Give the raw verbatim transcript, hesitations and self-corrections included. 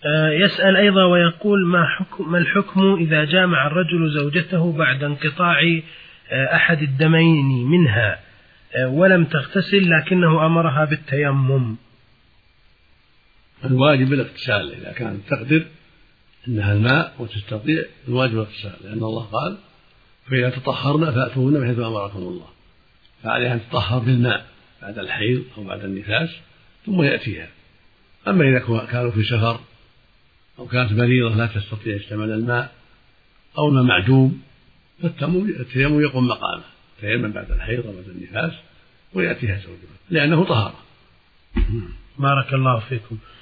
يسأل أيضا ويقول ما, حكم ما الحكم إذا جامع الرجل زوجته بعد انقطاع أحد الدمين منها ولم تغتسل لكنه أمرها بالتيمم؟ الواجب الاغتسال إذا كانت تقدر إنها الماء وتستطيع الواجب الاغتسال، لأن الله قال فإذا تطهرنا فأتوهن بحيث أمركم الله، فعليها أن تطهر بالماء بعد الحيض أو بعد النفاس ثم يأتيها. أما إذا كانوا في سفر أو كانت مريضة لا تستطيع استعمال الماء أو الماء معدوم فالتيمم يقوم مقامه، تيمم بعد الحيض أو بعد النفاس ويأتيها زوجها لأنه طهارة. بارك الله فيكم.